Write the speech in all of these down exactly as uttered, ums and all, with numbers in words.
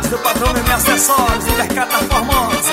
variedades do Patrão M Acessórios, do Mercado da Formosa.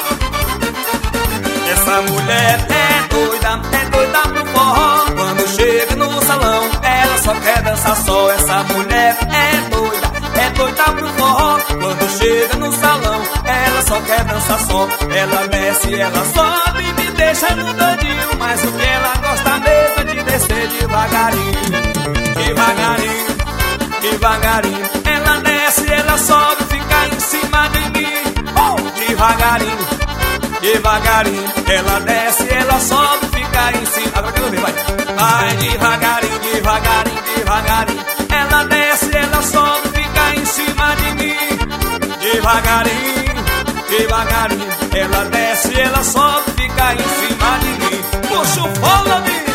Essa mulher é doida, é doida pro forró. Quando chega no salão, ela só quer dançar só. Essa mulher é doida, é doida pro forró. Quando chega no salão, ela só quer dançar só. Ela desce, ela sobe, me deixa no doidinho. Mas o que ela gosta mesmo é de descer devagarinho. Devagarinho, devagarinho. Ela desce, ela sobe, fica em cima de mim. Oh! Devagarinho, devagarinho. Ela desce, ela sobe, fica em cima. Agora quero ver, vai. Vai devagarinho, devagarinho, devagarinho. Ela desce, ela sobe, fica em cima de mim. Devagarinho, devagarinho. Ela desce, ela sobe, fica em cima de mim. Puxa o fôlego.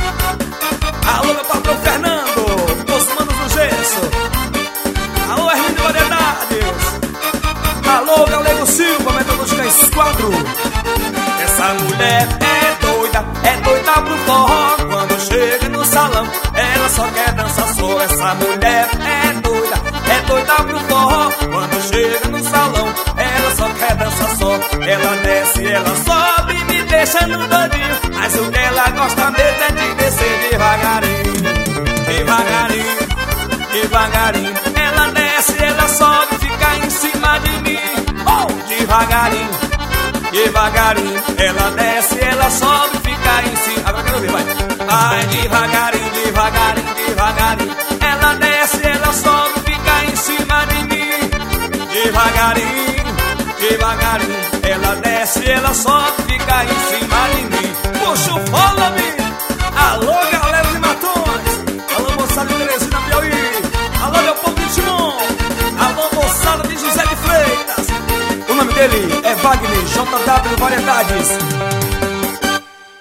Alô, meu patrão Fernando, os manos do gesso. Alô, Hermínio Variedades. Alô, Galego Silva, Metalúrgica Esquadro. Essa mulher é doida, é doida pro forró. Quando chega no salão, ela só quer dançar só. Essa mulher é doida, é doida pro forró. Quando chega no salão, ela só quer dançar só. Ela desce, ela sobe, me deixa no doidinho. Mas o que ela gosta mesmo é de descer devagarinho. Devagarinho, devagarinho. Ela desce, ela sobe, fica em cima de mim. Oh! Devagarinho, devagarinho. Ela desce, ela sobe, fica em cima. Agora quero ver, vai. Vai devagarinho, devagarinho, devagarinho. Ela desce, ela sobe, fica em cima de mim. Devagarinho, devagarinho. Ela desce, ela sobe, fica em cima de mim. Puxa o fôlego. Alô, galera de Matões. Alô, moçada de Teresina, Piauí. Alô, meu povo de Timon. Alô, moçada de José de Freitas. O nome dele é Wagner J W Variedades.